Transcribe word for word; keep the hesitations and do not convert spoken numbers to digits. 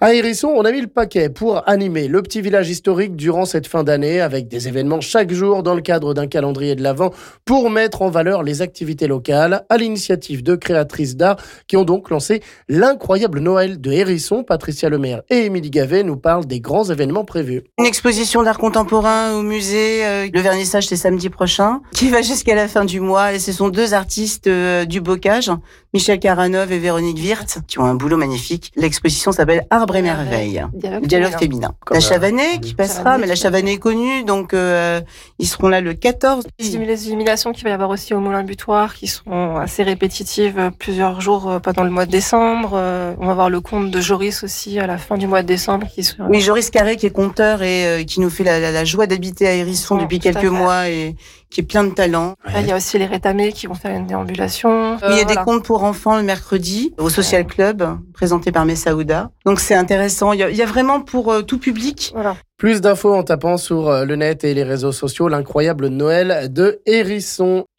À Hérisson, on a mis le paquet pour animer le petit village historique durant cette fin d'année avec des événements chaque jour dans le cadre d'un calendrier de l'Avent pour mettre en valeur les activités locales à l'initiative de créatrices d'art qui ont donc lancé l'incroyable Noël de Hérisson. Patricia Lemaire et Émilie Gavet nous parlent des grands événements prévus. Une exposition d'art contemporain au musée, euh, le vernissage c'est samedi prochain, qui va jusqu'à la fin du mois et ce sont deux artistes euh, du bocage, Michel Caranov et Véronique Wirth, qui ont un boulot magnifique. L'exposition s'appelle Arbre et Merveille, Dialogue, dialogue féminin. La Chavanais qui passera, Chavanais, mais la Chavanais est connue, donc euh, ils seront là le quatorze. Les illuminations qu'il va y avoir aussi au Moulin Butoir qui sont assez répétitives plusieurs jours pendant le mois de décembre. Euh, on va voir le conte de Joris aussi à la fin du mois de décembre. Qui sera... Oui, Joris Carré qui est conteur et euh, qui nous fait la, la, la joie d'habiter à Hérisson oh, depuis quelques mois et qui est plein de talent. Là, il y a aussi les rétamés qui vont faire une déambulation. Euh, il y a voilà. des contes pour enfants le mercredi au Social Club, présenté par Messaouda. Donc c'est intéressant. Il y a, il y a vraiment pour euh, tout public. Voilà. Plus d'infos en tapant sur le net et les réseaux sociaux l'incroyable Noël de Hérisson.